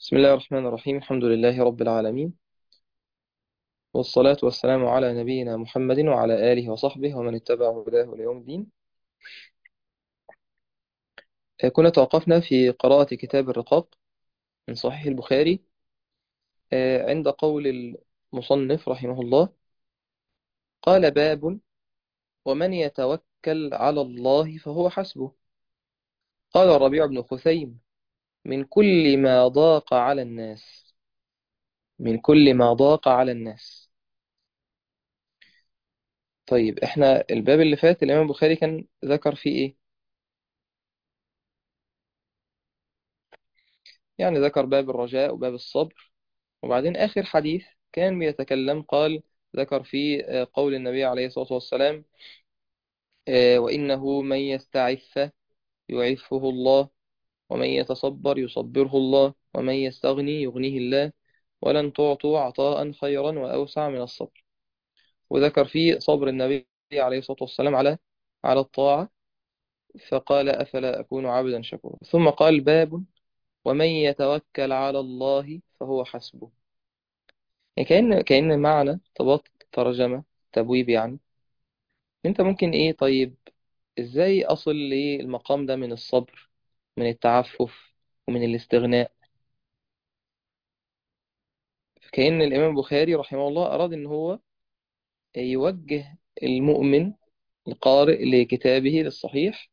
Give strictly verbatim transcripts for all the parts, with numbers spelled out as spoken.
بسم الله الرحمن الرحيم. الحمد لله رب العالمين، والصلاة والسلام على نبينا محمد وعلى آله وصحبه ومن اتبع هداه ليوم الدين. آه، كنا توقفنا في قراءة كتاب الرقاق من صحيح البخاري، آه، عند قول المصنف رحمه الله: قال: باب ومن يتوكل على الله فهو حسبه. قال الربيع بن خثيم: من كل ما ضاق على الناس، من كل ما ضاق على الناس. طيب، احنا الباب اللي فات الإمام البخاري كان ذكر فيه ايه؟ يعني ذكر باب الرجاء وباب الصبر، وبعدين آخر حديث كان بيتكلم، قال ذكر فيه آه، قول النبي عليه الصلاة والسلام: آه، وإنه من يستعف يعفه الله، ومن يتصبر يصبره الله، ومن يستغني يغنيه الله، ولن تعطوا عطاء خيرا وأوسع من الصبر. وذكر فيه صبر النبي عليه الصلاة والسلام على على الطاعة، فقال: أفلا أكون عبدا شكورا. ثم قال: باب ومن يتوكل على الله فهو حسبه. يعني كأن كأن معنى طبقت ترجمة تبويب، يعني انت ممكن ايه؟ طيب، ازاي اصل للمقام ده من الصبر، من التعفف، ومن الاستغناء؟ كأن الامام البخاري رحمه الله اراد ان هو يوجه المؤمن القارئ لكتابه للصحيح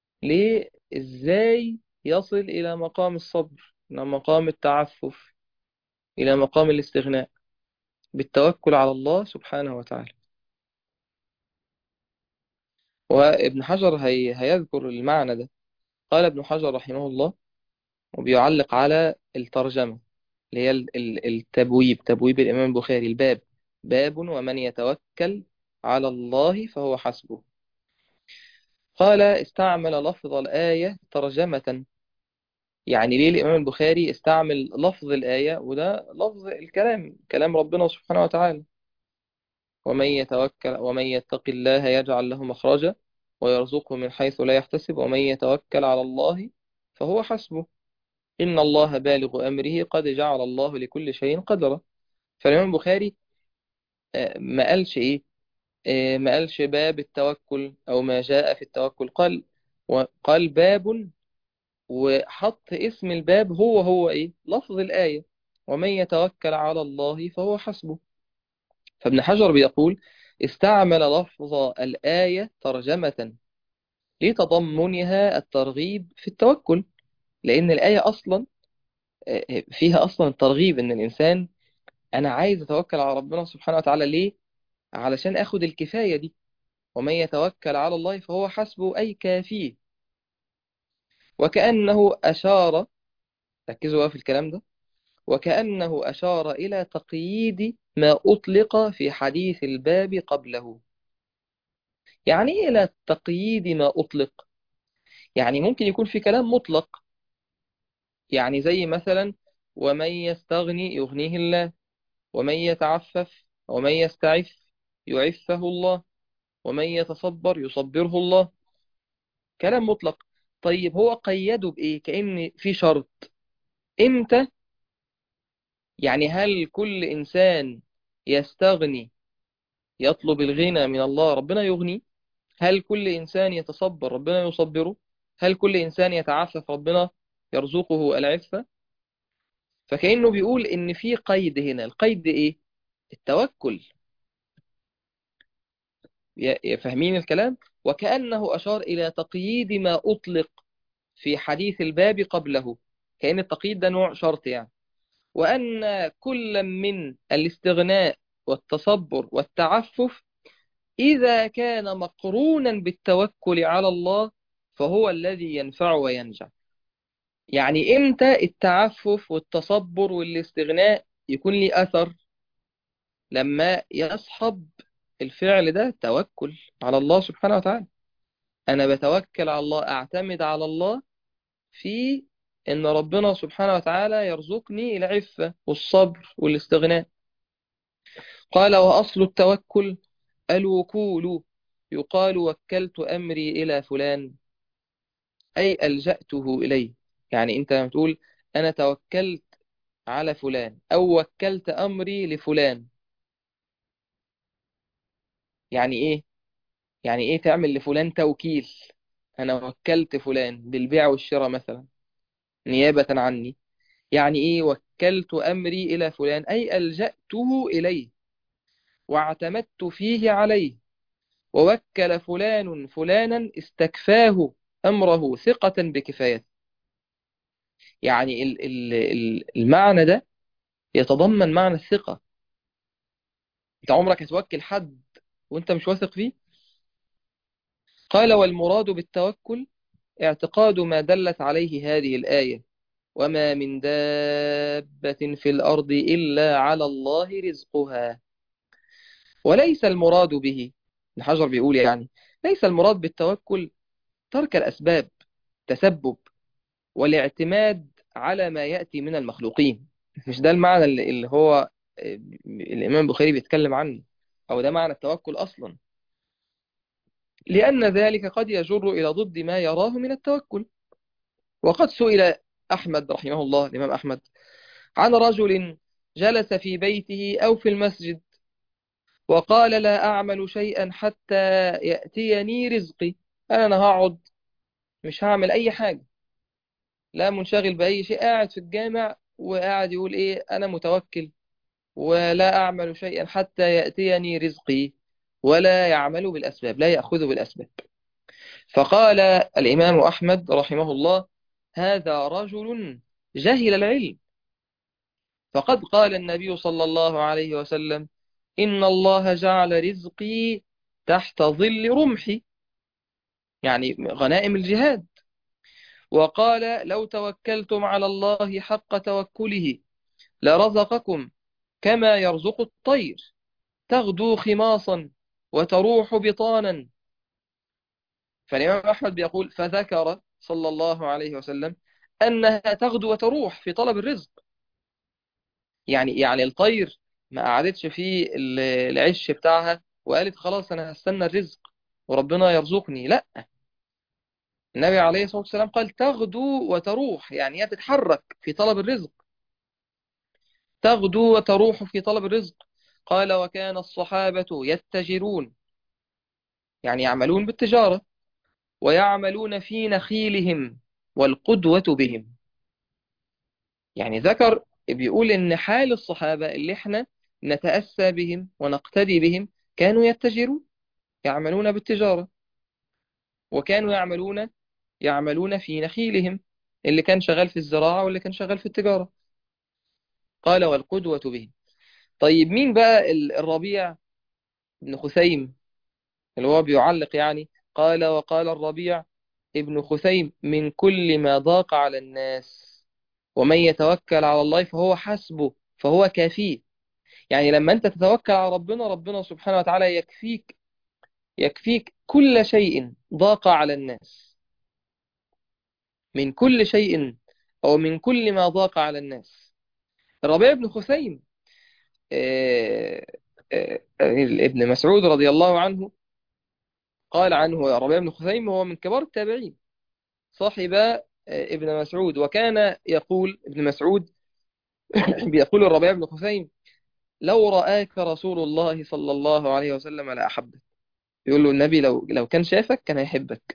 لازاي يصل الى مقام الصبر، الى مقام التعفف، الى مقام الاستغناء بالتوكل على الله سبحانه وتعالى. وابن حجر هي هيذكر المعنى ده. قال ابن حجر رحمه الله، وبيعلق على الترجمة اللي هي ال- ال- التبويب، تبويب الإمام البخاري الباب: باب ومن يتوكل على الله فهو حسبه. قال: استعمل لفظ الآية ترجمة. يعني ليه الإمام البخاري استعمل لفظ الآية؟ وده لفظ الكلام، كلام ربنا سبحانه وتعالى: ومن يتوكل ومن يتق الله يجعل له مخرجا ويرزقه من حيث لا يحتسب ومن يتوكل على الله فهو حسبه إن الله بالغ أمره قد جعل الله لكل شيء قدرا. فالإمام البخاري آه، ما قالش إيه، آه، ما قالش باب التوكل أو ما جاء في التوكل، قال وقال باب، وحط اسم الباب هو هو إيه لفظ الآية: ومن يتوكل على الله فهو حسبه. فابن حجر بيقول: استعمل لفظ الآية ترجمة لتضمنها الترغيب في التوكل، لأن الآية أصلا آه، فيها أصلا ترغيب إن الإنسان، أنا عايز أتوكل على ربنا سبحانه وتعالى. ليه؟ علشان أخد الكفاية دي. ومن يتوكل على الله فهو حسبه، أي كافيه. وكأنه أشار، ركزوا بقى في الكلام ده، وكأنه أشار إلى تقييد ما أطلق في حديث الباب قبله. يعني إيه إلى تقييد ما أطلق؟ يعني ممكن يكون في كلام مطلق، يعني زي مثلا: ومن يستغني يغنيه الله، ومن يتعفف ومن يستعف يعفه الله، ومن يتصبر يصبره الله. كلام مطلق. طيب هو قيده بإيه؟ كأن في شرط. إمتى؟ يعني هل كل إنسان يستغني يطلب الغنى من الله ربنا يغني؟ هل كل إنسان يتصبر ربنا يصبره؟ هل كل إنسان يتعفف ربنا يرزقه العفة؟ فكأنه بيقول إن في قيد هنا. القيد إيه؟ التوكل. ي- فاهمين الكلام؟ وكأنه أشار إلى تقييد ما أطلق في حديث الباب قبله، كأن التقييد ده نوع شرط يعني. وأن كل من الاستغناء والتصبر والتعفف إذا كان مقرونا بالتوكل على الله فهو الذي ينفع وينجح. يعني إمتى التعفف والتصبر والاستغناء يكون لي أثر؟ لما يصحب الفعل ده توكل على الله سبحانه وتعالى. أنا بتوكل على الله، أعتمد على الله في إن ربنا سبحانه وتعالى يرزقني العفة والصبر والاستغناء. قال: وأصل التوكل الوكول، يقال وكلت أمري إلى فلان، أي ألجأته إليه. يعني أنت لما تقول أنا توكلت على فلان، أو وكلت أمري لفلان. يعني إيه؟ يعني إيه تعمل لفلان توكيل؟ أنا وكلت فلان بالبيع والشراء مثلا نيابة عني. يعني إيه وكلت أمري إلى فلان؟ أي ألجأته إليه واعتمدت فيه عليه. ووكل فلان فلانا استكفاه أمره ثقة بكفايته. يعني ال- ال- ال- المعنى ده يتضمن معنى الثقة. أنت عمرك هتوكل حد وأنت مش واثق فيه؟ قال والمراد بالتوكل اعتقاد ما دلت عليه هذه الآية: وما من دابة في الأرض إلا على الله رزقها. وليس المراد به، ابن حجر بيقول يعني، ليس المراد بالتوكل ترك الأسباب، تسبب والاعتماد على ما يأتي من المخلوقين. مش ده المعنى اللي اللي هو آه، الإمام البخاري بيتكلم عنه، أو ده معنى التوكل أصلا. لأن ذلك قد يجر إلى ضد ما يراه من التوكل. وقد سئل أحمد رحمه الله، الإمام أحمد، عن رجل جلس في بيته أو في المسجد وقال لا أعمل شيئا حتى يأتيني رزقي. أنا هقعد مش هعمل أي حاجة، لا منشغل بأي شيء، قاعد في الجامع وقاعد يقول إيه أنا متوكل ولا أعمل شيئا حتى يأتيني رزقي، ولا يعمل بالأسباب، لا يأخذ بالأسباب. فقال الإمام أحمد رحمه الله: هذا رجل جهل العلم. فقد قال النبي صلى الله عليه وسلم: إن الله جعل رزقي تحت ظل رمحي، يعني غنائم الجهاد. وقال: لو توكلتم على الله حق توكله لرزقكم كما يرزق الطير تغدو خماصا وتروح بطانا. فالإمام أحمد بيقول: فذكر صلى الله عليه وسلم أنها تغدو وتروح في طلب الرزق. يعني يعني الطير ما قعدتش في ال- العش بتاعها وقالت خلاص أنا هستنى الرزق وربنا يرزقني، لا. النبي عليه الصلاة والسلام قال تغدو وتروح، يعني هي تتحرك في طلب الرزق. تغدو وتروح في طلب الرزق. قال: وكان الصحابة يتجرون، يعني يعملون بالتجارة، ويعملون في نخيلهم والقدوة بهم. يعني ذكر بيقول إن حال الصحابة اللي احنا نتأسى بهم ونقتدي بهم، كانوا يتجرون، يعملون بالتجارة، وكانوا يعملون يعملون في نخيلهم، اللي كان شغال في الزراعة واللي كان شغال في التجارة. قال: والقدوة بهم. طيب مين بقى ال- الربيع بن خثيم اللي هو بيعلق يعني؟ قال: وقال الربيع ابن خثيم: من كل ما ضاق على الناس ومن يتوكل على الله فهو حسبه، فهو كافيه. يعني لما انت تتوكل على ربنا، ربنا سبحانه وتعالى يكفيك، يكفيك كل شيء ضاق على الناس، من كل شيء، أو من كل ما ضاق على الناس. الربيع بن خثيم، آه، آه، آه، ابن مسعود رضي الله عنه قال عنه الربيع بن خثيم هو من كبار التابعين، صاحب آه، ابن مسعود. وكان يقول ابن مسعود بيقول الربيع بن خثيم: لو رآك رسول الله صلى الله عليه وسلم لأحبك. يقول له النبي لو لو كان شافك كان هيحبك.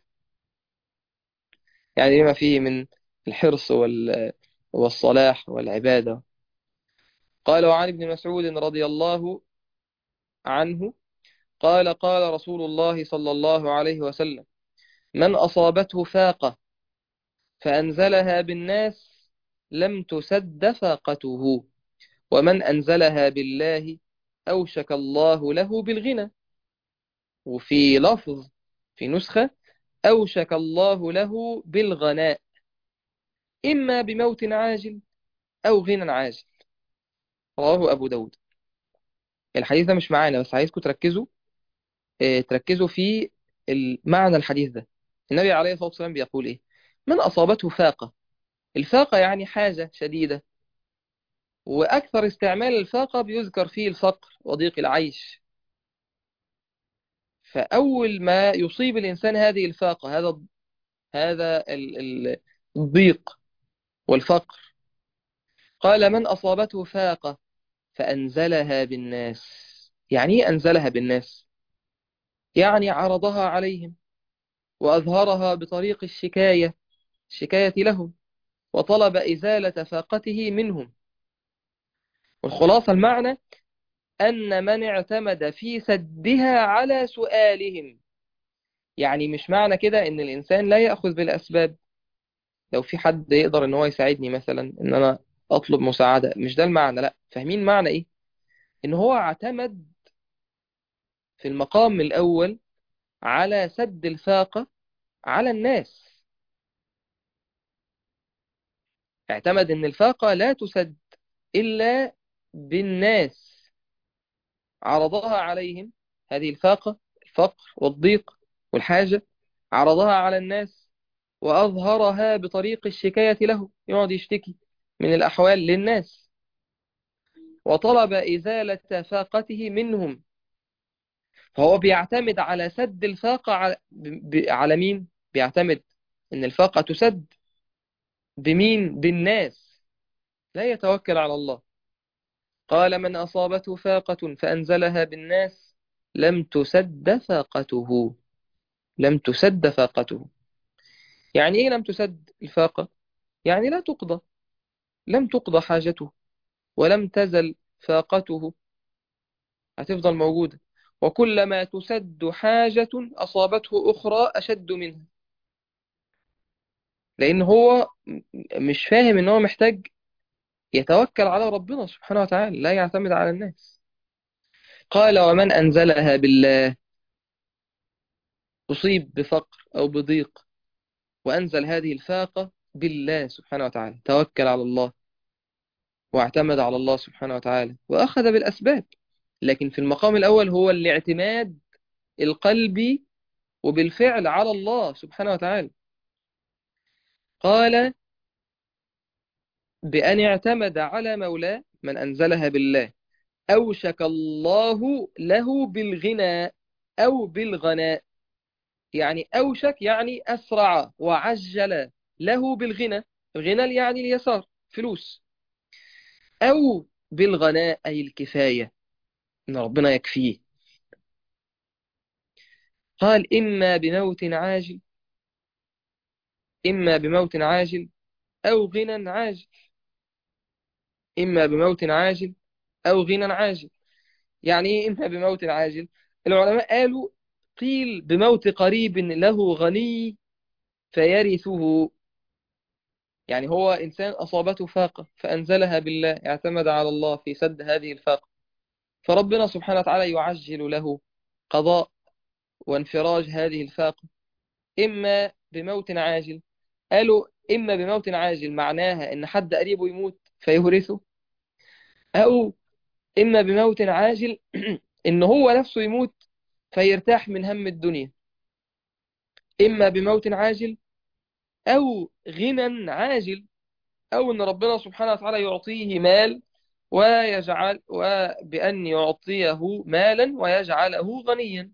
يعني لما فيه من الحرص وال والصلاح والعبادة. قال: وعن ابن مسعود رضي الله عنه قال: قال رسول الله صلى الله عليه وسلم: من أصابته فاقة فأنزلها بالناس لم تسد فاقته، ومن أنزلها بالله أوشك الله له بالغنى. وفي لفظ في نسخة: أوشك الله له بالغناء، إما بموت عاجل أو غنى عاجل. رواه أبو داود. الحديث ده مش معانا، بس عايزكم تركزوا، آه، تركزوا في المعنى الحديث ده. النبي عليه الصلاة والسلام بيقول إيه؟ من أصابته فاقة. الفاقة يعني حاجة شديدة، وأكثر استعمال الفاقة بيذكر فيه الفقر وضيق العيش. فأول ما يصيب الإنسان هذه الفاقة، هذا هذا ال- ال- الضيق والفقر، قال من أصابته فاقة فأنزلها بالناس. يعني إيه أنزلها بالناس؟ يعني عرضها عليهم وأظهرها بطريق الشكاية الشكاية لهم، وطلب إزالة فاقته منهم. والخلاصة المعنى أن من اعتمد في سدها على سؤالهم. يعني مش معنى كده إن الإنسان لا يأخذ بالأسباب. لو في حد يقدر إن هو يساعدني مثلا إن أنا أطلب مساعدة، مش ده المعنى. لا، فاهمين معنى إيه؟ إن هو اعتمد في المقام الأول على سد الفاقة على الناس. اعتمد إن الفاقة لا تسد إلا بالناس. عرضها عليهم، هذه الفاقة، الفقر والضيق والحاجة، عرضها على الناس وأظهرها بطريق الشكاية له، يقعد يشتكي من الأحوال للناس، وطلب إزالة فاقته منهم. فهو بيعتمد على سد الفاقة على, ب... ب... على مين؟ بيعتمد إن الفاقة تسد بمين؟ بالناس، لا يتوكل على الله. قال من أصابته فاقة فأنزلها بالناس لم تسد فاقته. لم تسد فاقته. يعني إيه لم تسد الفاقة؟ يعني لا تقضى، لم تقضى حاجته، ولم تزل فاقته، هتفضل موجودة. وكلما تسد حاجة أصابته أخرى أشد منها، لأن هو م- مش فاهم إن هو محتاج يتوكل على ربنا سبحانه وتعالى، لا يعتمد على الناس. قال ومن أنزلها بالله، أصيب بفقر أو بضيق وأنزل هذه الفاقة بالله سبحانه وتعالى، توكل على الله واعتمد على الله سبحانه وتعالى وأخذ بالأسباب. لكن في المقام الأول هو الاعتماد القلبي وبالفعل على الله سبحانه وتعالى. قال بأن اعتمد على مولاه، من أنزلها بالله أوشك الله له بالغنى أو بالغناء. يعني أوشك يعني أسرع وعجل له بالغنى. الغنى يعني اليسار، فلوس. أو بالغناء أي الكفاية، إن ربنا يكفيه. قال إما بموت عاجل، إما بموت عاجل أو غنى عاجل. إما بموت عاجل أو غنى عاجل. يعني إيه إما بموت عاجل؟ العلماء قالوا قيل بموت قريب له غني فيرثه. يعني هو إنسان أصابته فاقة فأنزلها بالله، اعتمد على الله في سد هذه الفاقة، فربنا سبحانه وتعالى يعجل له قضاء وانفراج هذه الفاقة. إما بموت عاجل، قالوا إما بموت عاجل معناها إن حد قريبه يموت فيورثه، أو إما بموت عاجل إن هو نفسه يموت فيرتاح من هم الدنيا. إما بموت عاجل أو غنى عاجل، أو إن ربنا سبحانه وتعالى يعطيه مال ويجعل، وبأن يعطيه مالا ويجعله غنيا.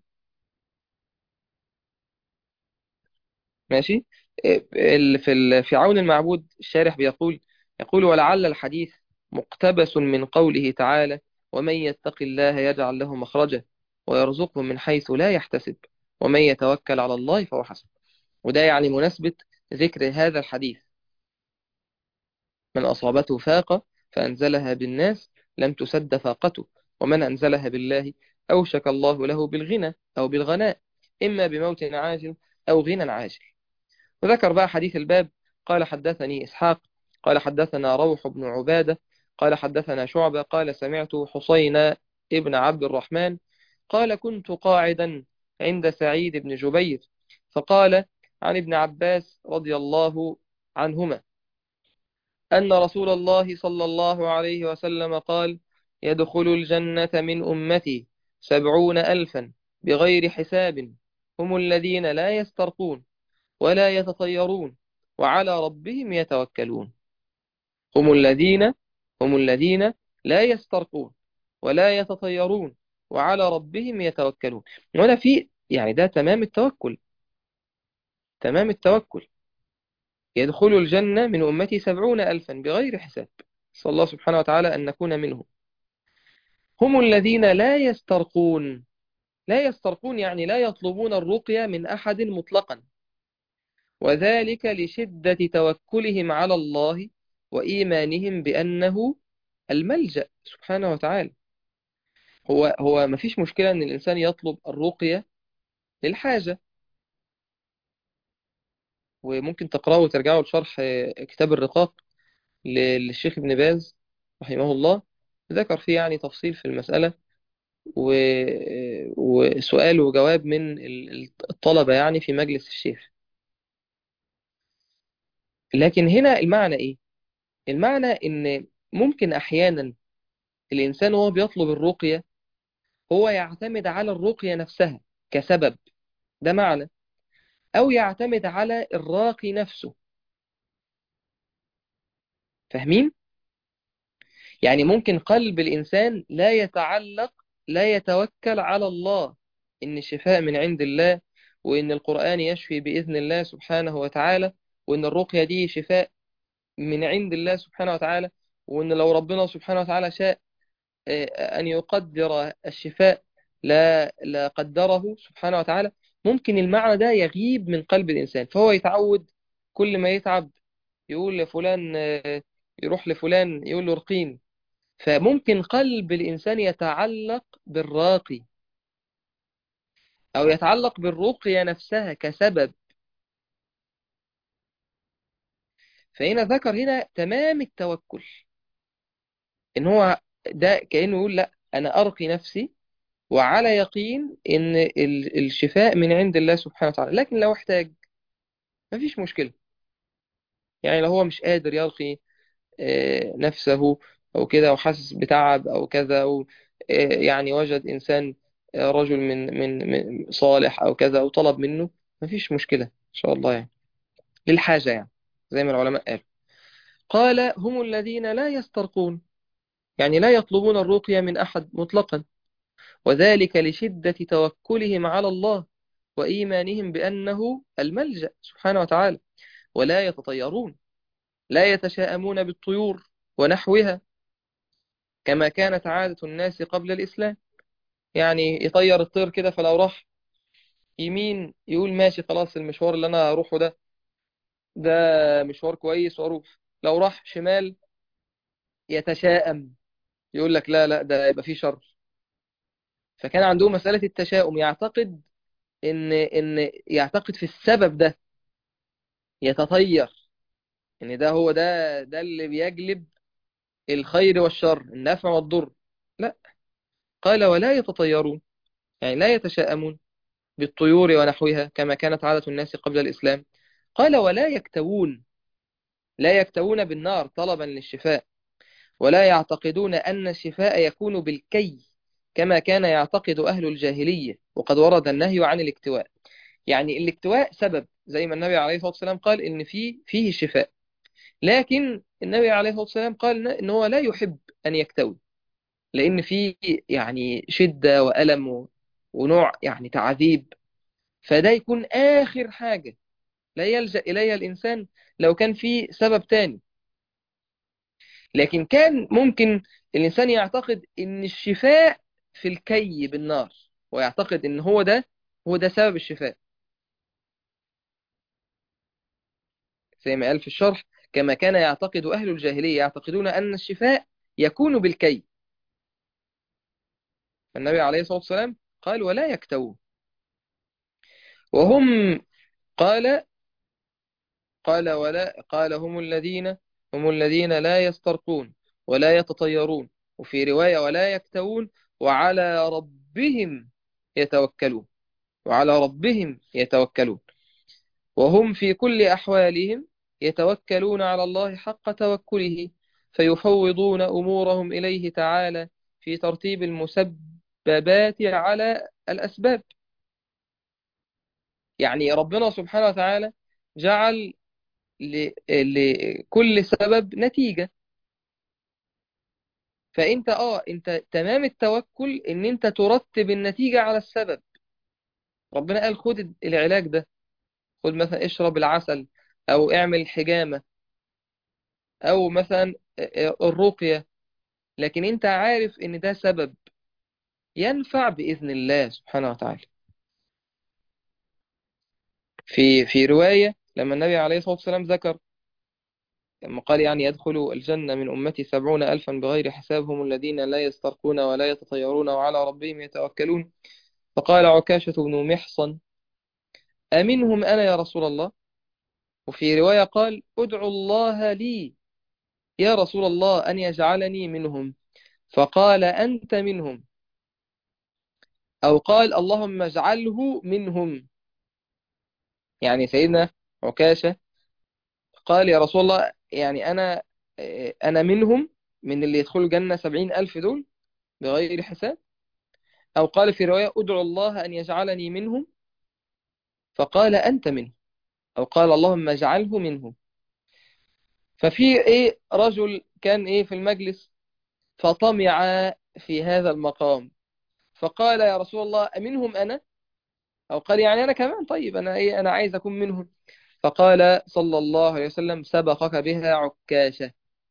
ماشي. ال- في ال- في عون المعبود الشارح بيقول، يقول ولعل الحديث مقتبس من قوله تعالى ومن يتق الله يجعل له مخرجا ويرزقه من حيث لا يحتسب ومن يتوكل على الله فهو حسبه. وده يعني مناسبة ذكر هذا الحديث، من أصابته فاقة فأنزلها بالناس لم تسد فاقته، ومن أنزلها بالله أوشك الله له بالغنى أو بالغناء، إما بموت عاجل أو غنى عاجل. وذكر بقى حديث الباب. قال حدثني إسحاق قال حدثنا روح بن عبادة قال حدثنا شعبة قال سمعت حسين ابن عبد الرحمن قال كنت قاعدا عند سعيد بن جبير فقال عن ابن عباس رضي الله عنهما أن رسول الله صلى الله عليه وسلم قال يدخل الجنة من أمتي سبعون ألفا بغير حساب، هم الذين لا يسترقون ولا يتطيرون وعلى ربهم يتوكلون. هم الذين هم الذين لا يسترقون ولا يتطيرون وعلى ربهم يتوكلون. ولا في يعني ده تمام التوكل، تمام التوكل. يدخل الجنة من أمتي سبعون ألفا بغير حساب. صلى الله سبحانه وتعالى أن نكون منهم. هم الذين لا يسترقون. لا يسترقون يعني لا يطلبون الرقية من أحد مطلقا، وذلك لشدة توكلهم على الله وإيمانهم بأنه الملجأ سبحانه وتعالى. هو هو ما فيش مشكلة أن الإنسان يطلب الرقية للحاجة، وممكن تقرأوا وترجعوا لشرح كتاب الرقاق للشيخ ابن باز رحمه الله، ذكر فيه يعني تفصيل في المسألة، و... وسؤال وجواب من الطلبة يعني في مجلس الشيخ. لكن هنا المعنى إيه؟ المعنى إن ممكن أحيانا الإنسان وهو بيطلب الرقية هو يعتمد على الرقية نفسها كسبب، ده معنى، أو يعتمد على الراقي نفسه. فاهمين؟ يعني ممكن قلب الإنسان لا يتعلق، لا يتوكل على الله إن الشفاء من عند الله، وإن القرآن يشفي بإذن الله سبحانه وتعالى، وإن الرقية دي شفاء من عند الله سبحانه وتعالى، وإن لو ربنا سبحانه وتعالى شاء آه، أن يقدر الشفاء لا لا قدره سبحانه وتعالى. ممكن المعنى ده يغيب من قلب الإنسان، فهو يتعود كل ما يتعب يقول لفلان آه، يروح لفلان يقول له ارقيني. فممكن قلب الإنسان يتعلق بالراقي، أو يتعلق بالرقية نفسها كسبب. فهنا ذكر هنا تمام التوكل، إن هو ده كأنه يقول لا، أنا أرقي نفسي وعلى يقين إن ال- الشفاء من عند الله سبحانه وتعالى. لكن لو احتاج مفيش مشكلة، يعني لو هو مش قادر يرقي آه، نفسه أو كده، وحاسس بتعب أو كذا، أو آه، يعني وجد إنسان آه، رجل من من من صالح أو كذا وطلب منه، مفيش مشكلة إن شاء الله يعني، للحاجة يعني، زي ما العلماء قالوا. قال هم الذين لا يسترقون، يعني لا يطلبون الرقية من أحد مطلقا، وذلك لشدة توكلهم على الله وإيمانهم بأنه الملجأ سبحانه وتعالى. ولا يتطيرون، لا يتشاءمون بالطيور ونحوها كما كانت عادة الناس قبل الإسلام. يعني يطير الطير كده، فلو راح يمين يقول ماشي خلاص، المشوار اللي أنا أروحه ده ده مشوار كويس وأروح. لو راح شمال يتشائم، يقول لك لا لا ده يبقى فيه شر. فكان عندهم مسألة التشاؤم، يعتقد إن إن يعتقد في السبب ده، يتطير إن ده هو ده ده اللي بيجلب الخير والشر، النفع والضر. لا، قال ولا يتطيرون، يعني لا يتشاءمون بالطيور ونحوها كما كانت عادة الناس قبل الإسلام. قال ولا يكتوون، لا يكتوون بالنار طلبا للشفاء، ولا يعتقدون أن الشفاء يكون بالكي كما كان يعتقد أهل الجاهلية، وقد ورد النهي عن الاكتواء. يعني الاكتواء سبب، زي ما النبي عليه الصلاة والسلام قال إن فيه فيه شفاء، لكن النبي عليه الصلاة والسلام قال إن هو لا يحب أن يكتوي، لأن فيه يعني شدة وألم و- ونوع يعني تعذيب، فده يكون آخر حاجة لا يلجأ إليها الإنسان لو كان في سبب تاني. لكن كان ممكن الإنسان يعتقد إن الشفاء في الكي بالنار، ويعتقد إن هو ده هو ده سبب الشفاء، زي ما قال في الشرح كما كان يعتقد أهل الجاهلية يعتقدون أن الشفاء يكون بالكي. فالنبي عليه الصلاة والسلام قال ولا يكتوون. وهم قال قال ولا قال هم الذين هم الذين لا يسترقون ولا يتطيرون، وفي رواية ولا يكتوون، وعلى ربهم يتوكلون، وعلى ربهم يتوكلون. وهم في كل أحوالهم يتوكلون على الله حق توكله، فيفوضون أمورهم إليه تعالى في ترتيب المسببات على الأسباب. يعني ربنا سبحانه وتعالى جعل ل- لكل سبب نتيجة. فانت اه انت تمام التوكل ان انت ترتب النتيجة على السبب. ربنا قال خد العلاج ده، خد مثلا اشرب العسل، او اعمل حجامة، او مثلا الرقية، لكن انت عارف ان ده سبب ينفع بإذن الله سبحانه وتعالى. في في رواية لما النبي عليه الصلاة والسلام ذكر، لما قال يعني يدخل الجنة من أمتي سبعون ألفا بغير حساب، هم الذين لا يسترقون ولا يتطيرون وعلى ربهم يتوكلون. فقال عكاشة بن محصن: أمنهم أنا يا رسول الله؟ وفي رواية قال: ادعوا الله لي يا رسول الله أن يجعلني منهم. فقال: أنت منهم، أو قال: اللهم اجعله منهم. يعني سيدنا عكاشة قال: يا رسول الله، يعني أنا أنا منهم، من اللي يدخلوا الجنة سبعين ألف دول بغير حساب. أو قال في رواية: ادعو الله أن يجعلني منهم. فقال: أنت منهم، أو قال: اللهم اجعله منهم. ففي إيه رجل كان إيه في المجلس فطمع في هذا المقام، فقال: يا رسول الله، أمنهم أنا؟ أو قال: يعني أنا كمان، طيب أنا إيه، أنا عايز أكون منهم. فقال صلى الله عليه وسلم: سبقك بها عكاشة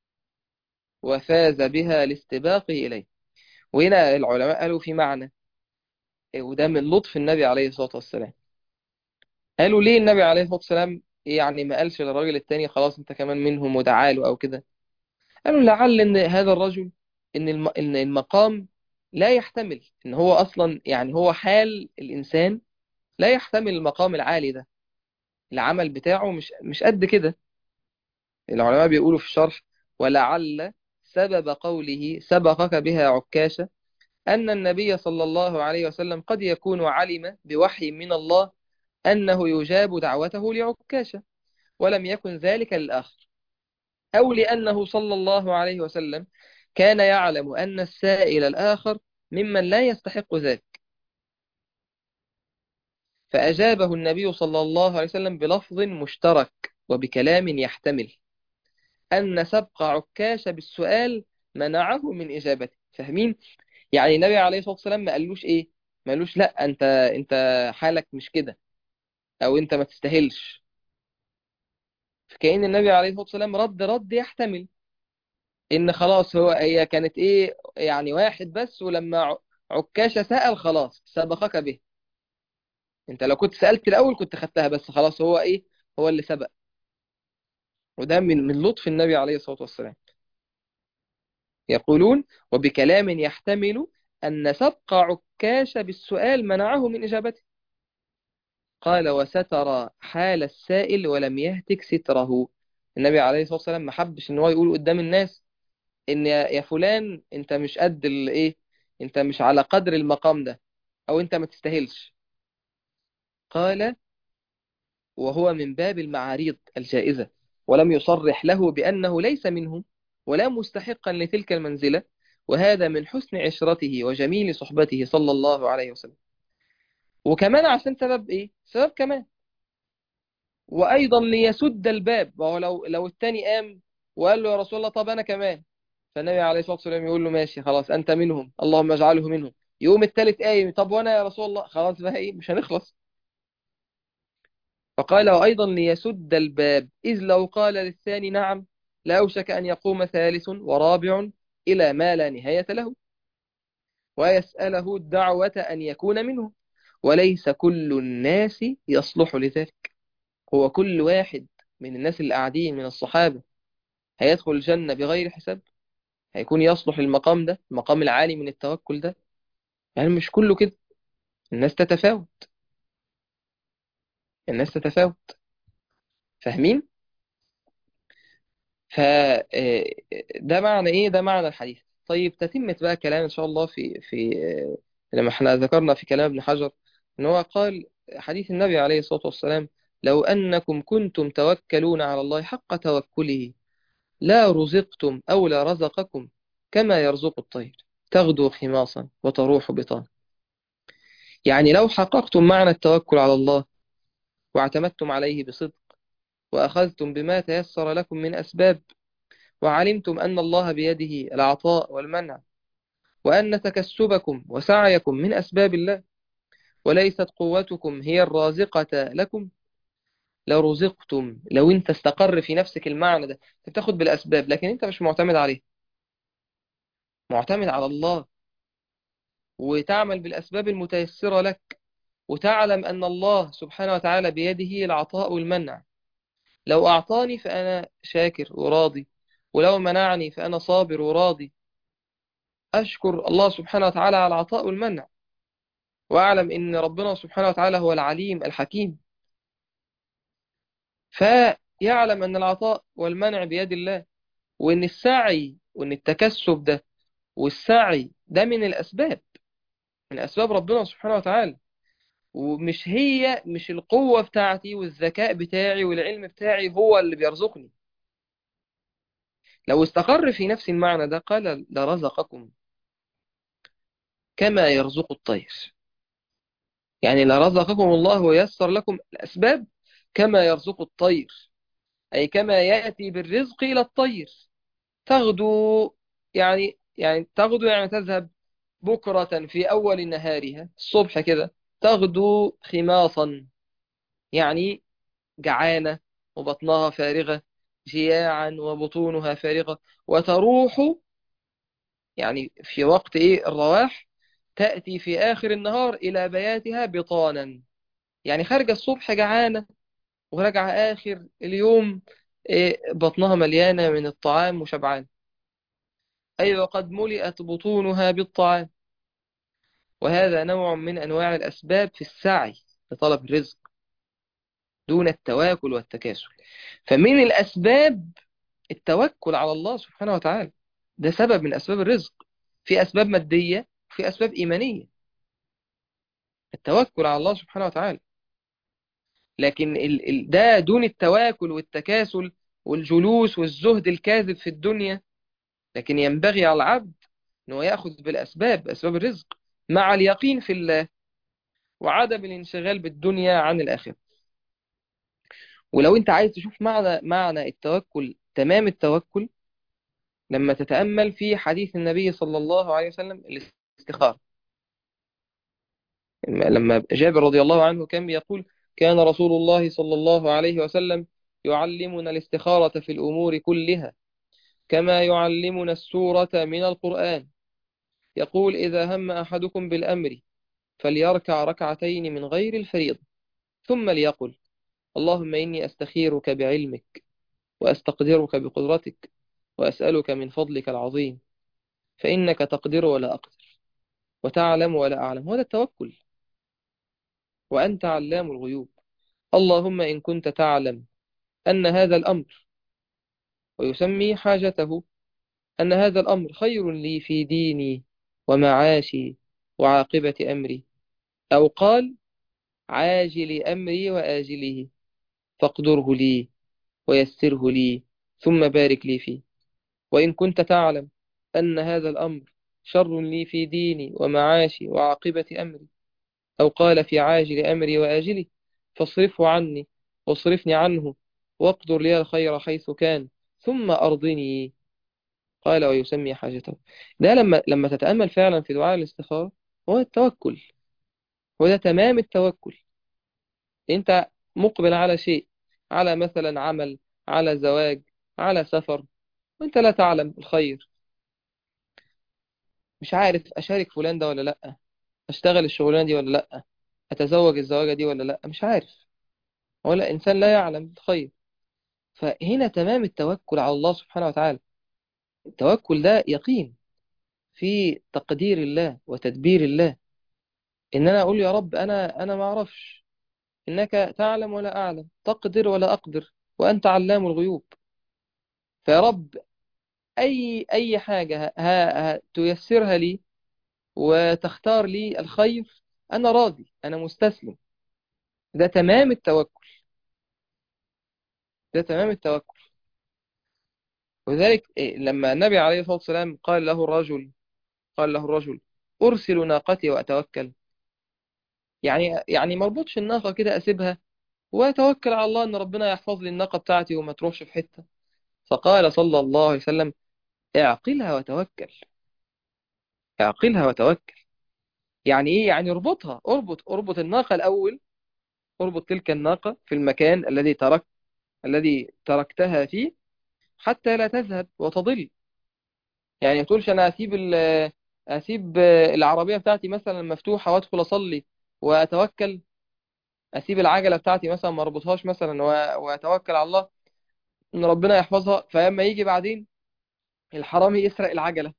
وفاز بها لاستباقه إليه. وهنا العلماء قالوا في معنى، وده من لطف النبي عليه الصلاة والسلام. قالوا ليه النبي عليه الصلاة والسلام يعني ما قالش للراجل التاني خلاص انت كمان منهم وتعالوا او كده؟ قالوا لعل ان هذا الرجل، ان الم... ان المقام لا يحتمل، ان هو اصلا يعني هو حال الانسان لا يحتمل المقام العالي ده، العمل بتاعه مش مش قد كده. العلماء بيقولوا في الشرح: ولعل سبب قوله سبقك بها عكاشة أن النبي صلى الله عليه وسلم قد يكون علم بوحي من الله أنه يجاب دعوته لعكاشة، ولم يكن ذلك للآخر، أو لأنه صلى الله عليه وسلم كان يعلم أن السائل الآخر ممن لا يستحق ذلك، فأجابه النبي صلى الله عليه وسلم بلفظ مشترك وبكلام يحتمل أن سبق عكاشة بالسؤال منعه من إجابته. فاهمين؟ يعني النبي عليه الصلاة والسلام ما قالوش إيه، ما قالوش لا أنت أنت حالك مش كده، أو أنت ما تستاهلش. فكأن النبي عليه الصلاة والسلام رد رد يحتمل ان خلاص هو هي كانت ايه، يعني واحد بس، ولما ع- عكاشة سأل خلاص سبقك به. انت لو كنت سألت الاول كنت خدتها، بس خلاص هو ايه، هو اللي سبق. وده من من لطف النبي عليه الصلاة والسلام. يقولون: وبكلام يحتمل ان سبق عكاشة بالسؤال منعه من اجابته. قال: وستر حال السائل ولم يهتك ستره. النبي عليه الصلاة والسلام ما حبش ان هو يقول قدام الناس ان يا يا فلان انت مش قد الايه، انت مش على قدر المقام ده، او انت ما تستاهلش. قال: وهو من باب المعاريض الجائزة، ولم يصرح له بأنه ليس منهم ولا مستحقا لتلك المنزلة. وهذا من حسن عشرته وجميل صحبته صلى الله عليه وسلم. وكمان عشان سبب ايه، سبب كمان، وايضا ليسد الباب. وهو لو لو التاني قام وقال له: يا رسول الله، طب انا كمان. فالنبي عليه الصلاة والسلام يقول له: ماشي خلاص أنت منهم، اللهم اجعله منهم. يقوم التالت قايم: طب وأنا يا رسول الله؟ خلاص بقى إيه، مش هنخلص. فقال: وأيضا ليسد الباب، إذ لو قال للثاني نعم لأوشك أن يقوم ثالث ورابع إلى ما لا نهاية له، ويسأله الدعوة أن يكون منهم. وليس كل الناس يصلح لذلك. هو كل واحد من الناس اللي قاعدين من الصحابة هيدخل الجنة بغير حساب؟ هيكون يصلح المقام ده، المقام العالي من التوكل ده؟ يعني مش كله كده. الناس تتفاوت، الناس تتفاوت. فاهمين؟ ف آه، ده معنى ايه، ده معنى الحديث. طيب تتمة بقى كلام ان شاء الله في في آه، لما احنا ذكرنا في كلام ابن حجر ان هو قال حديث النبي عليه الصلاة والسلام: لو انكم كنتم توكلون على الله حق توكله لا رزقتم او لا رزقكم كما يرزق الطير تغدو خماصا وتروح بطانا. يعني لو حققتم معنى التوكل على الله واعتمدتم عليه بصدق، وأخذتم بما تيسر لكم من أسباب، وعلمتم أن الله بيده العطاء والمنع، وأن تكسبكم وسعيكم من أسباب الله، وليست قوتكم هي الرازقة لكم، لرزقتم. لو انت استقر في نفسك المعنى ده، انت بتاخد بالأسباب لكن انت مش معتمد عليه، معتمد على الله، وتعمل بالأسباب المتيسرة لك، وتعلم أن الله سبحانه وتعالى بيده العطاء والمنع. لو أعطاني فأنا شاكر وراضي، ولو منعني فأنا صابر وراضي. أشكر الله سبحانه وتعالى على العطاء والمنع، وأعلم أن ربنا سبحانه وتعالى هو العليم الحكيم، فيعلم أن العطاء والمنع بيد الله، وأن السعي وأن التكسب ده والسعي ده من الأسباب، من أسباب ربنا سبحانه وتعالى. ومش هي مش القوة بتاعتي والذكاء بتاعي والعلم بتاعي هو اللي بيرزقني. لو استقر في نفس المعنى ده قال لرزقكم كما يرزق الطير. يعني لرزقكم الله ويسر لكم الأسباب كما يرزق الطير، أي كما يأتي بالرزق إلى الطير. تغدو، يعني يعني تغدو يعني تذهب بكرة في أول نهارها الصبح كده، تغدو خماصا، يعني جعانة وبطنها فارغة، جياعا وبطونها فارغة، وتروح يعني في وقت إيه الرواح، تأتي في آخر النهار إلى بياتها بطانا، يعني خارجة الصبح جعانة وراجعة آخر اليوم إيه بطنها مليانة من الطعام وشبعان. أي وقد ملئت بطونها بالطعام. وهذا نوع من أنواع الأسباب في السعي لطلب الرزق دون التواكل والتكاسل. فمن الأسباب التوكل على الله سبحانه وتعالى، ده سبب من أسباب الرزق. في أسباب مادية وفي أسباب إيمانية، التوكل على الله سبحانه وتعالى. لكن ال ال ده دون التواكل والتكاسل والجلوس والزهد الكاذب في الدنيا. لكن ينبغي على العبد أنه يأخذ بالأسباب، أسباب الرزق، مع اليقين في الله وعدم الانشغال بالدنيا عن الآخرة. ولو أنت عايز تشوف معنى معنى التوكل، تمام التوكل، لما تتأمل في حديث النبي صلى الله عليه وسلم الاستخارة. لما جابر رضي الله عنه كان يقول: كان رسول الله صلى الله عليه وسلم يعلمنا الاستخارة في الأمور كلها كما يعلمنا السورة من القرآن. يقول: إذا هم أحدكم بالأمر فليركع ركعتين من غير الفريضة، ثم ليقل: اللهم إني أستخيرك بعلمك وأستقدرك بقدرتك وأسألك من فضلك العظيم، فإنك تقدر ولا أقدر وتعلم ولا أعلم. هذا التوكل. وأنت علام الغيوب، اللهم إن كنت تعلم أن هذا الأمر، ويسمي حاجته، أن هذا الأمر خير لي في ديني ومعاشي وعاقبة أمري، أو قال عاجل أمري وآجله، فاقدره لي ويسره لي ثم بارك لي فيه. وإن كنت تعلم أن هذا الأمر شر لي في ديني ومعاشي وعاقبة أمري، أو قال في عاجل أمري وآجله، فاصرفه عني واصرفني عنه واقدر لي الخير حيث كان ثم أرضني. قال ويسمي حاجته. ده لما لما تتأمل فعلا في دعاء الاستخارة، هو التوكل، هو ده تمام التوكل. انت مقبل على شيء، على مثلا عمل، على زواج، على سفر، وانت لا تعلم الخير، مش عارف أشارك فلان ده ولا لأ، أشتغل الشغلانة دي ولا لأ، أتزوج الزواجة دي ولا لأ، مش عارف، ولا إنسان لا يعلم الخير. فهنا تمام التوكل على الله سبحانه وتعالى. التوكل ده يقين في تقدير الله وتدبير الله، إن أنا أقول يا رب أنا أنا ما أعرفش، إنك تعلم ولا أعلم، تقدر ولا أقدر، وأنت علام الغيوب. فيا رب أي أي حاجة ها ها تيسرها لي وتختار لي الخير، أنا راضي، أنا مستسلم. ده تمام التوكل، ده تمام التوكل. وذلك إيه، لما النبي عليه الصلاة والسلام قال له الرجل قال له الرجل أرسل ناقتي وأتوكل، يعني يعني ما اربطش الناقة كده أسيبها وأتوكل على الله إن ربنا يحفظ لي الناقة بتاعتي وما تروحش في حتة. فقال صلى الله عليه وسلم: اعقلها وتوكل، اعقلها وتوكل. يعني إيه؟ يعني اربطها، اربط اربط الناقة الأول، اربط تلك الناقة في المكان الذي ترك الذي تركتها فيه حتى لا تذهب وتضل. يعني ما تقولش أنا أسيب ال- أسيب العربية بتاعتي مثلا مفتوحة وأدخل أصلي وأتوكل، أسيب العجلة بتاعتي مثلا ما أربطهاش مثلا و- وأتوكل على الله إن ربنا يحفظها، فلما يجي بعدين الحرامي يسرق العجلة،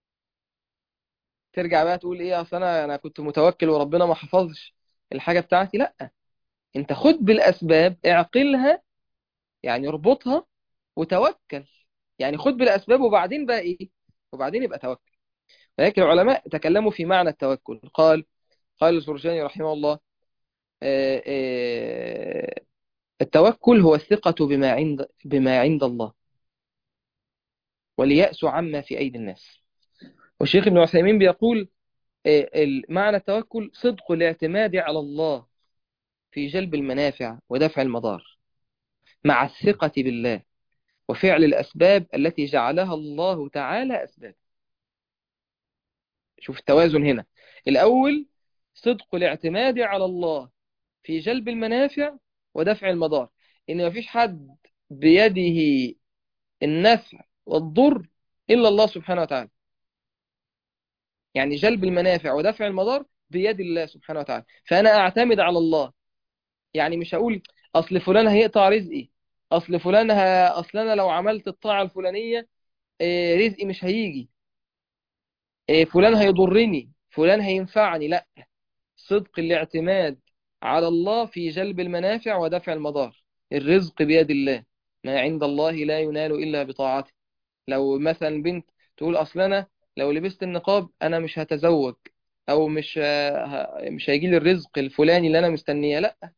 ترجع بقى تقول إيه أصل أنا أنا كنت متوكل وربنا ما حفظش الحاجة بتاعتي؟ لأ، أنت خد بالأسباب، اعقلها، يعني اربطها وتوكل. يعني خد بالأسباب وبعدين بقى إيه؟ وبعدين يبقى توكل. ولكن العلماء تكلموا في معنى التوكل. قال قال الجرجاني رحمه الله: آه، آه، التوكل هو الثقة بما عند بما عند الله واليأس عما في أيدي الناس. والشيخ ابن عثيمين بيقول: آه، ال- معنى التوكل صدق الاعتماد على الله في جلب المنافع ودفع المضار، مع الثقة بالله وفعل الأسباب التي جعلها الله تعالى أسباب. شوف التوازن هنا. الأول صدق الاعتماد على الله في جلب المنافع ودفع المضار، إن مفيش حد بيده النفع والضر إلا الله سبحانه وتعالى. يعني جلب المنافع ودفع المضار بيد الله سبحانه وتعالى، فأنا أعتمد على الله. يعني مش هقول أصل فلان هيقطع رزقي، أصل فلان ه... أصل أنا لو عملت الطاعة الفلانية آه، رزقي مش هيجي، آه، فلان هيضرني، فلان هينفعني. لا، صدق الاعتماد على الله في جلب المنافع ودفع المضار. الرزق بيد الله، ما عند الله لا ينال إلا بطاعته. لو مثلا بنت تقول أصل أنا لو لبست النقاب أنا مش هتزوج، أو مش ه- مش هيجي لي الرزق الفلاني اللي أنا مستنيه. لا،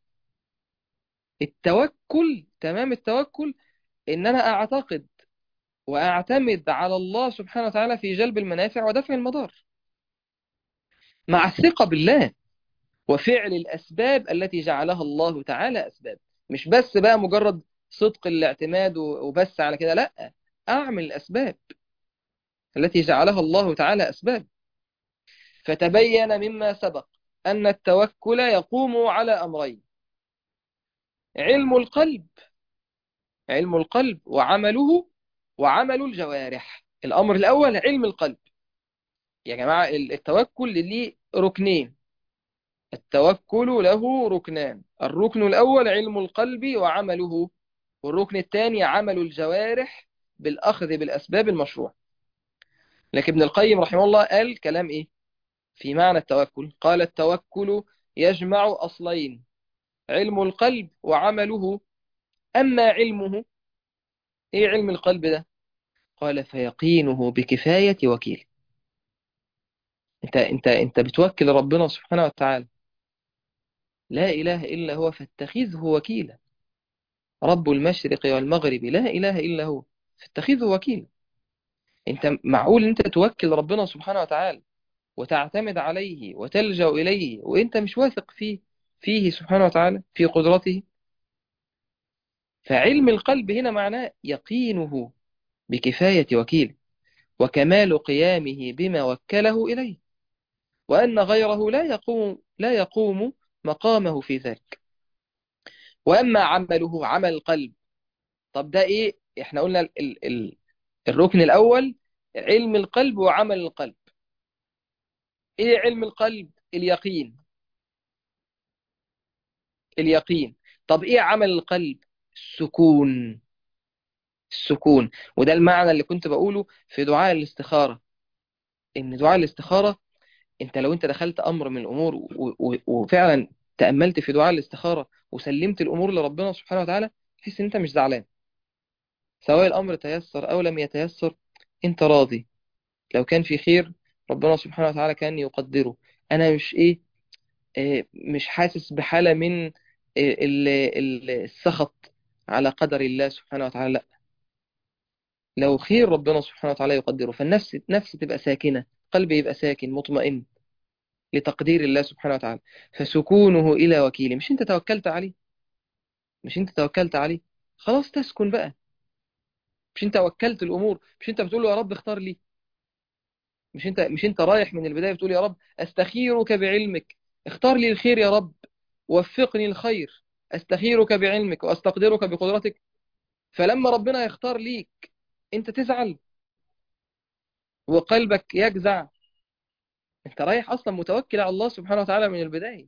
التوكل، تمام التوكل، إن أنا أعتقد وأعتمد على الله سبحانه وتعالى في جلب المنافع ودفع المضار، مع الثقة بالله وفعل الأسباب التي جعلها الله تعالى أسباب. مش بس بقى مجرد صدق الاعتماد وبس على كده، لا، أعمل الأسباب التي جعلها الله تعالى أسباب. فتبين مما سبق أن التوكل يقوم على أمرين: علم القلب علم القلب وعمله، وعمل الجوارح. الأمر الأول علم القلب. يا جماعة التوكل ليه ركنين، التوكل له ركنان: الركن الأول علم القلب وعمله، والركن الثاني عمل الجوارح بالأخذ بالأسباب المشروع. لكن ابن القيم رحمه الله قال كلام إيه في معنى التوكل؟ قال: التوكل يجمع أصلين: علم القلب وعمله. أما علمه، إيه علم القلب ده؟ قال: فيقينه بكفاية وكيل. أنت أنت أنت بتوكل ربنا سبحانه وتعالى، لا إله إلا هو فاتخذه وكيلا. رب المشرق والمغرب لا إله إلا هو فاتخذه وكيلا. أنت معقول أنت توكل ربنا سبحانه وتعالى وتعتمد عليه وتلجأ إليه وأنت مش واثق فيه فيه سبحانه وتعالى في قدرته؟ فعلم القلب هنا معناه يقينه بكفاية وكيل وكمال قيامه بما وكله إليه، وأن غيره لا يقوم لا يقوم مقامه في ذلك. وأما عمله، عمل القلب، طب ده إيه؟ إحنا قلنا ال ال ال الركن الأول علم القلب وعمل القلب. إيه علم القلب؟ اليقين. اليقين. طب إيه عمل القلب؟ السكون. السكون. وده المعنى اللي كنت بقوله في دعاء الاستخارة، إن دعاء الاستخارة، انت لو انت دخلت امر من الامور و- و- وفعلا تأملت في دعاء الاستخارة وسلمت الامور لربنا سبحانه وتعالى، تحس ان انت مش زعلان، سواء الامر تيسر او لم يتيسر، انت راضي. لو كان في خير ربنا سبحانه وتعالى كان يقدره. انا مش ايه، اه، مش حاسس بحالة من اه، ال- ال- السخط على قدر الله سبحانه وتعالى. لا، لو خير ربنا سبحانه وتعالى يقدره، فالنفس نفس تبقى ساكنة، قلبي يبقى ساكن مطمئن لتقدير الله سبحانه وتعالى. فسكونه إلى وكيله. مش أنت توكلت عليه، مش أنت توكلت عليه، خلاص تسكن بقى. مش أنت وكلت الأمور، مش أنت بتقول له يا رب اختار لي، مش أنت مش أنت رايح من البداية بتقول يا رب أستخيرك بعلمك، اختار لي الخير يا رب، وفقني الخير، أستخيرك بعلمك وأستقدرك بقدرتك. فلما ربنا يختار ليك أنت تزعل وقلبك يجزع؟ أنت رايح أصلا متوكل على الله سبحانه وتعالى من البداية.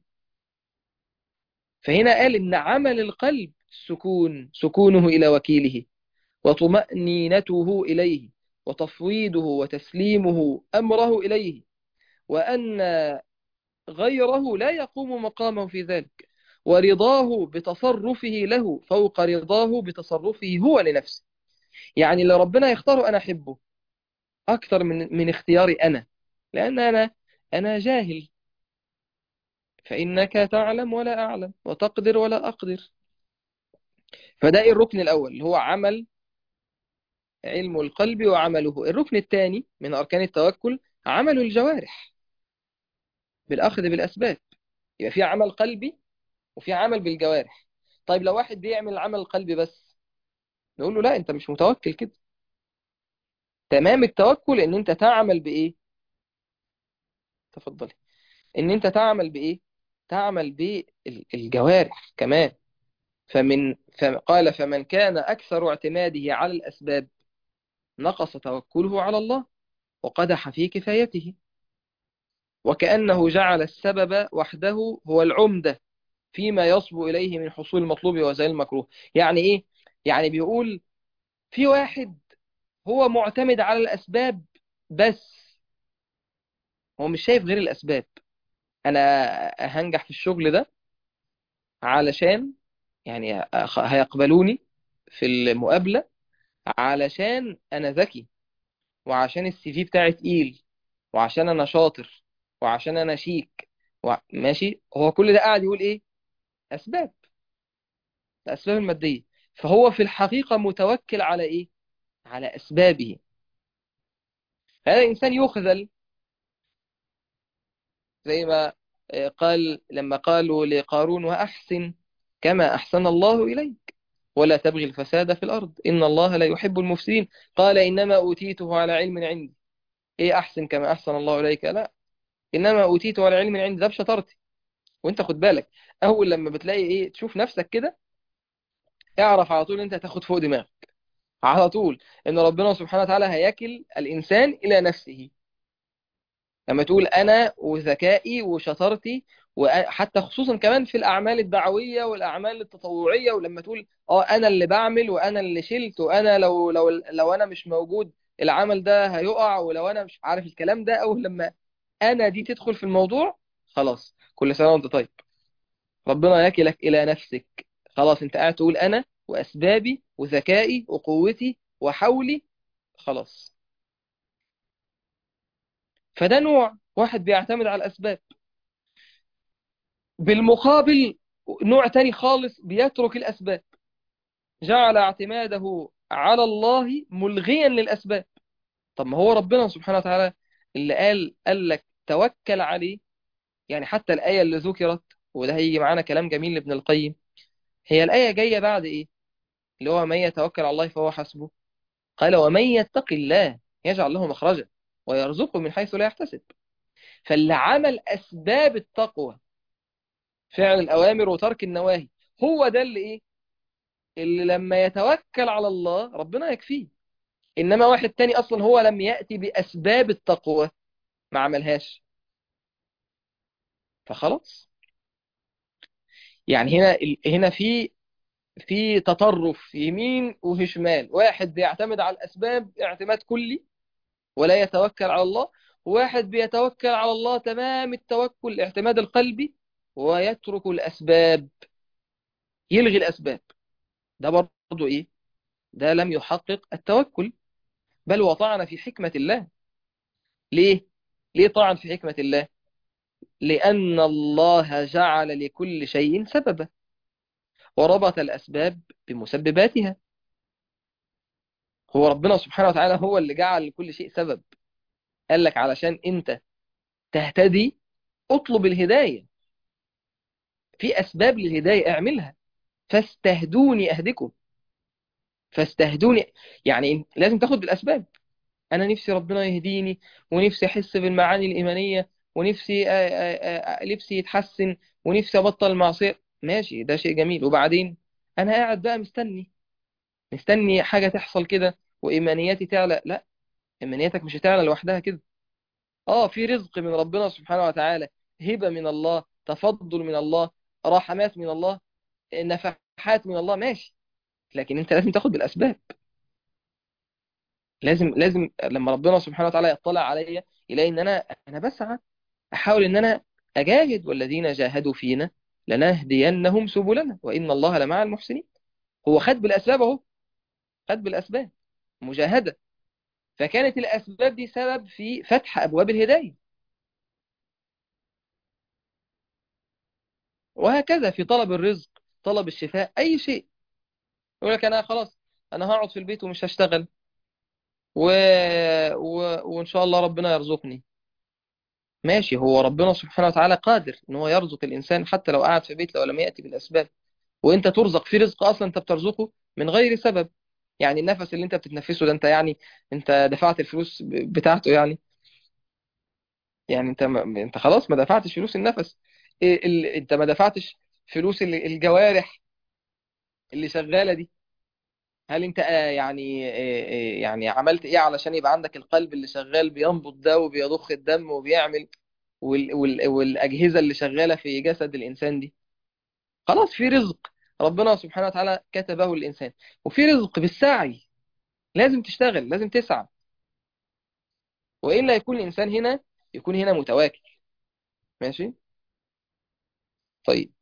فهنا قال إن عمل القلب سكون سكونه إلى وكيله، وطمأنينته إليه، وتفويضه وتسليمه أمره إليه، وأن غيره لا يقوم مقامه في ذلك، ورضاه بتصرفه له فوق رضاه بتصرفه هو لنفسه. يعني اللي ربنا يختاره أنا أحبه أكثر من من اختياري أنا، لأن أنا أنا جاهل، فإنك تعلم ولا أعلم وتقدر ولا أقدر. فده الركن الأول اللي هو عمل علم القلب وعمله. الركن الثاني من أركان التوكل عمل الجوارح بالأخذ بالأسباب. يبقى في عمل قلبي وفي عمل بالجوارح. طيب لو واحد بيعمل عمل القلب بس، نقول له لا، أنت مش متوكل كده. تمام التوكل إن أنت تعمل بإيه؟ تفضلي. إن أنت تعمل بإيه؟ تعمل بالجوارح كمان. فمن فقال فمن كان أكثر اعتماده على الأسباب نقص توكله على الله وقدح في كفايته، وكأنه جعل السبب وحده هو العمدة فيما يصبو إليه من حصول المطلوب وزي المكروه. يعني إيه؟ يعني بيقول في واحد هو معتمد على الأسباب بس، هو مش شايف غير الأسباب. أنا هنجح في الشغل ده علشان يعني أخ- هيقبلوني في المقابلة علشان أنا ذكي، وعشان السي في بتاعي تقيل، وعشان أنا شاطر، وعشان أنا شيك. و... ماشي، هو كل ده قاعد يقول إيه؟ أسباب، الأسباب المادية. فهو في الحقيقة متوكل على إيه؟ على أسبابه. هذا الإنسان يخذل، زي ما آه، قال لما قالوا لقارون وأحسن كما أحسن الله إليك ولا تبغي الفساد في الأرض إن الله لا يحب المفسدين. قال إنما أوتيته على علم عندي. إيه أحسن كما أحسن الله إليك؟ لا، إنما أوتيته على علم عندي، ده بشطارتي. وأنت خد بالك، أول لما بتلاقي إيه تشوف نفسك كده، اعرف على طول أنت هتاخد فوق دماغك على طول، إن ربنا سبحانه وتعالى هيكل الإنسان إلى نفسه. لما تقول أنا وذكائي وشطارتي، وحتى خصوصا كمان في الأعمال الدعوية والأعمال التطوعية، ولما تقول اه أنا اللي بعمل وأنا اللي شلت وأنا لو لو لو أنا مش موجود العمل ده هيقع، ولو أنا مش عارف الكلام ده، أو لما أنا دي تدخل في الموضوع، خلاص كل سنة وأنت طيب، ربنا يكلك إلى نفسك. خلاص أنت قاعد تقول أنا وأسبابي وذكائي وقوتي وحولي، خلاص. فده نوع واحد بيعتمد على الأسباب. بالمقابل نوع تاني خالص بيترك الأسباب، جعل اعتماده على الله ملغيا للأسباب. طب ما هو ربنا سبحانه وتعالى اللي قال قال لك توكل عليه. يعني حتى الآية اللي ذكرت، وده هيجي معانا كلام جميل لابن القيم، هي الآية جاية بعد إيه؟ اللي هو من يتوكل على الله فهو حسبه. قال ومن يتق الله يجعل له مخرجا ويرزقه من حيث لا يحتسب. فاللي عمل أسباب التقوى، فعل الأوامر وترك النواهي، هو ده اللي إيه؟ اللي لما يتوكل على الله ربنا يكفيه. إنما واحد تاني أصلا هو لم يأتي بأسباب التقوى، ما عملهاش، فخلاص. يعني هنا هنا في في تطرف يمين وشمال. واحد بيعتمد على الأسباب اعتماد كلي ولا يتوكل على الله، وواحد بيتوكل على الله تمام التوكل الاعتماد القلبي ويترك الأسباب، يلغي الأسباب. ده برضو إيه؟ ده لم يحقق التوكل، بل وطعن في حكمة الله. ليه؟ ليه طعن في حكمة الله؟ لأن الله جعل لكل شيء سببا وربط الأسباب بمسبباتها. هو ربنا سبحانه وتعالى هو اللي جعل لكل شيء سبب. قال لك علشان أنت تهتدي اطلب الهداية، في أسباب للهداية اعملها. فاستهدوني أهدكم، فاستهدوني. يعني لازم تاخد بالأسباب. أنا نفسي ربنا يهديني، ونفسي أحس بالمعاني الإيمانية، ونفسي آه، آه، آه، لبسي يتحسن، ونفسي ابطل المعصيه، ماشي ده شيء جميل. وبعدين انا قاعد بقى مستني مستني حاجه تحصل كده وايمانياتي تعلى؟ لا، ايمانياتك مش هتعلى لوحدها كده. اه، في رزق من ربنا سبحانه وتعالى، هبه من الله، تفضل من الله، رحمات من الله، نفحات من الله، ماشي. لكن انت لازم تاخد بالاسباب. لازم لازم لما ربنا سبحانه وتعالى يطلع عليا يلاقي ان انا انا بسعى، احاول ان انا اجاهد، والذين جاهدوا فينا لنهدينهم سبلنا وان الله لمع المحسنين. هو خد بالاسباب اهو، خد بالاسباب، مجاهده. فكانت الاسباب دي سبب في فتح ابواب الهدايه. وهكذا في طلب الرزق، طلب الشفاء، اي شيء. يقول لك انا خلاص، انا هقعد في البيت ومش هشتغل و... و... وان شاء الله ربنا يرزقني. ماشي، هو ربنا سبحانه وتعالى قادر ان هو يرزق الانسان حتى لو قعد في بيت، لو لم ياتي بالاسباب. وانت ترزق في رزق اصلا انت بترزقه من غير سبب. يعني النفس اللي انت بتتنفسه ده، انت يعني انت دفعت الفلوس ب- بتاعته يعني؟ يعني انت ما انت خلاص ما دفعتش فلوس النفس. إيه ال... انت ما دفعتش فلوس ال- الجوارح اللي شغالة دي. هل انت آه، يعني آه، آه، يعني عملت ايه علشان يبقى عندك القلب اللي شغال بينبض ده وبيضخ الدم وبيعمل، وال... وال... والأجهزة اللي شغالة في جسد الإنسان دي؟ خلاص في رزق ربنا سبحانه وتعالى كتبه للإنسان، وفي رزق بالسعي. لازم تشتغل، لازم تسعى، وإلا يكون الإنسان هنا، يكون هنا متواكل. ماشي. طيب.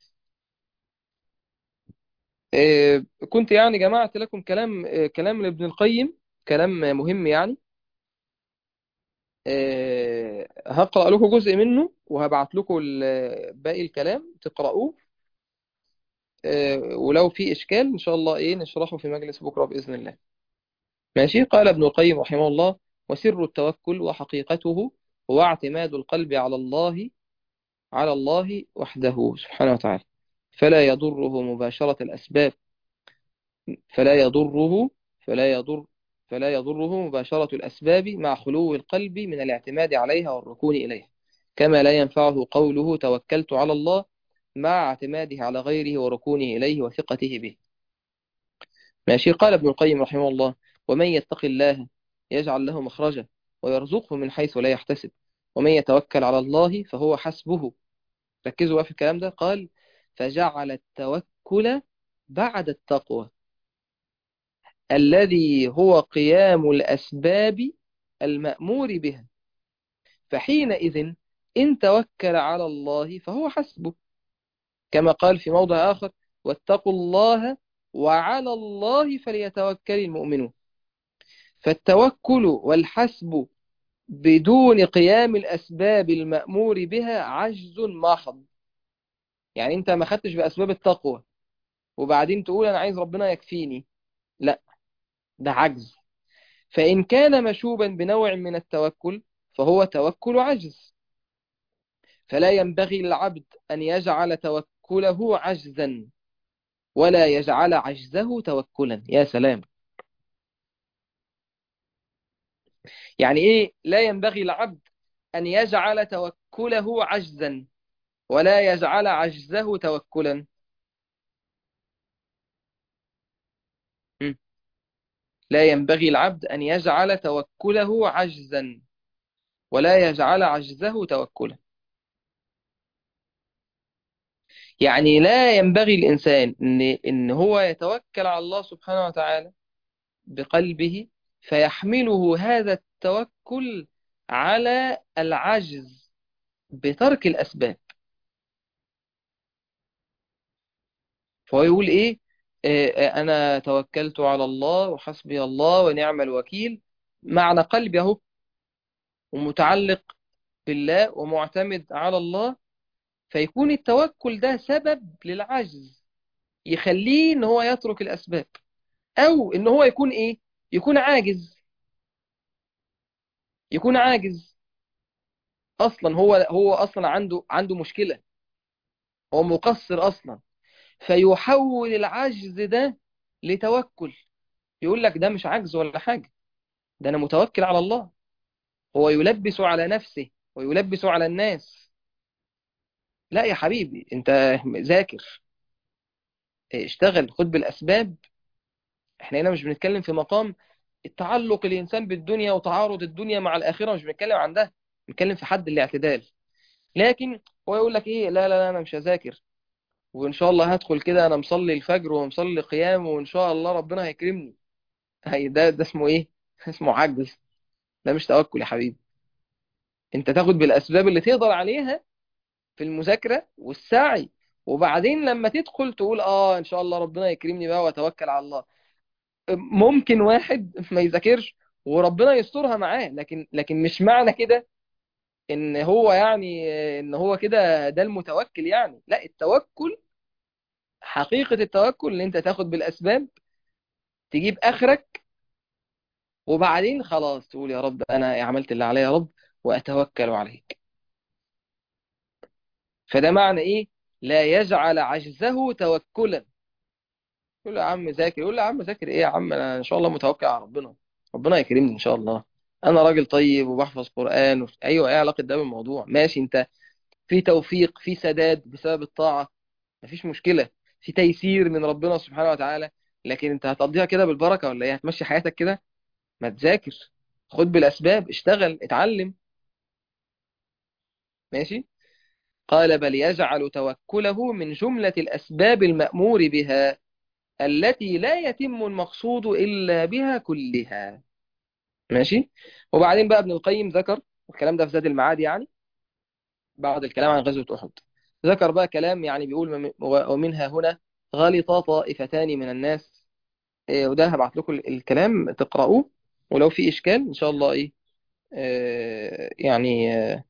آه كنت يعني جمعت لكم كلام آه كلام لابن القيم، كلام مهم يعني. آه هقرأ لكم جزء منه وهبعت لكم ال- باقي الكلام تقرأوه. آه ولو في إشكال إن شاء الله إيه نشرحه في مجلس بكرة بإذن الله. ماشي. قال ابن القيم رحمه الله: وسر التوكل وحقيقته هو اعتماد القلب على الله، على الله وحده سبحانه وتعالى، فلا يضره مباشرة الأسباب، فلا يضره فلا يضر فلا يضره مباشرة الأسباب مع خلو القلب من الاعتماد عليها والركون إليها، كما لا ينفعه قوله توكلت على الله مع اعتماده على غيره وركونه إليه وثقته به. ماشي. قال ابن القيم رحمه الله: ومن يتق الله يجعل له مخرجا ويرزقه من حيث لا يحتسب، ومن يتوكل على الله فهو حسبه. ركزوا بقى في الكلام ده. قال: فجعل التوكل بعد التقوى الذي هو قيام الأسباب المأمور بها، فحينئذ إن توكل على الله فهو حسبه، كما قال في موضع آخر: واتقوا الله وعلى الله فليتوكل المؤمنون. فالتوكل والحسب بدون قيام الأسباب المأمور بها عجز محض. يعني أنت ما خدتش بأسباب التقوى وبعدين تقول أنا عايز ربنا يكفيني، لا، ده عجز. فإن كان مشوبا بنوع من التوكل فهو توكل عجز. فلا ينبغي للعبد أن يجعل توكله عجزا، ولا يجعل عجزه توكلا. يا سلام! يعني إيه لا ينبغي للعبد أن يجعل توكله عجزا ولا يجعل عجزه توكلا؟ م. لا ينبغي العبد أن يجعل توكله عجزا ولا يجعل عجزه توكلا. يعني لا ينبغي الإنسان إن, إن هو يتوكل على الله سبحانه وتعالى بقلبه فيحمله هذا التوكل على العجز بترك الأسباب. فهو يقول إيه؟ آه، آه، أنا توكلت على الله وحسبي الله ونعم الوكيل، معنى قلبي أهو، ومتعلق بالله ومعتمد على الله. فيكون التوكل ده سبب للعجز يخليه ان هو يترك الاسباب، او ان هو يكون ايه، يكون عاجز. يكون عاجز اصلا، هو هو اصلا عنده عنده مشكلة، هو مقصر اصلا. فيحول العجز ده لتوكل، يقول لك ده مش عجز ولا حاجة، ده انا متوكل على الله. هو يلبس على نفسه ويلبس على الناس لا يا حبيبي، انت ذاكر، اشتغل، خد بالاسباب. احنا هنا مش بنتكلم في مقام التعلق الانسان بالدنيا وتعارض الدنيا مع الاخره، مش بنتكلم عن ده، بنتكلم في حد الاعتدال. لكن هو يقول لك ايه، لا لا لا انا مش هذاكر، وان شاء الله هدخل كده انا مصلي الفجر ومصلي قيام وان شاء الله ربنا هيكرمني. هي ده ده اسمه ايه؟ اسمه عجز. ده مش توكل يا حبيبي. انت تاخد بالاسباب اللي تقدر عليها في المذاكره والسعي، وبعدين لما تدخل تقول اه ان شاء الله ربنا يكرمني بقى واتوكل على الله. ممكن واحد ما يذاكرش وربنا يسترها معاه، لكن لكن مش معنى كده ان هو يعني ان هو كده ده المتوكل. يعني لا، التوكل، حقيقة التوكل ان انت تاخد بالاسباب، تجيب اخرك، وبعدين خلاص تقول يا رب انا عملت اللي عليا يا رب واتوكل عليك. فده معنى ايه؟ لا يجعل عجزه توكلا. يقول له يا عم ذاكر، يقول له يا عم ذاكر ايه يا عم، انا ان شاء الله متوكل على ربنا، ربنا يكرمني ان شاء الله، انا راجل طيب وبحفظ قرآن وف... ايوه، ايه علاقة ده بالموضوع؟ ماشي، انت في توفيق، في سداد بسبب الطاعة، مفيش مشكلة، في تيسير من ربنا سبحانه وتعالى، لكن انت هتقضيها كده بالبركة ولا ايه؟ هتمشي حياتك كده؟ ما تذاكر، خد بالاسباب، اشتغل، اتعلم. ماشي. قال بل يجعل توكله من جملة الاسباب المأمور بها التي لا يتم المقصود إلا بها كلها. ماشي. وبعدين بقى ابن القيم ذكر الكلام ده في زاد المعاد يعني، بعد الكلام عن غزوة أحد، ذكر بقى كلام يعني بيقول وم- ومنها هنا غلط طائفتان من الناس. إيه، وده هبعت لكم الكلام تقرأوه، ولو في إشكال إن شاء الله إيه، آه، يعني آه،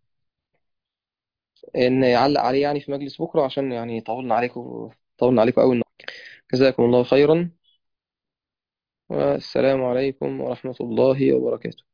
إن يعلق عليه يعني في مجلس بكرة، عشان يعني طولنا عليكم، طولنا عليكم أوي. جزاكم الله خيرا، والسلام عليكم ورحمة الله وبركاته.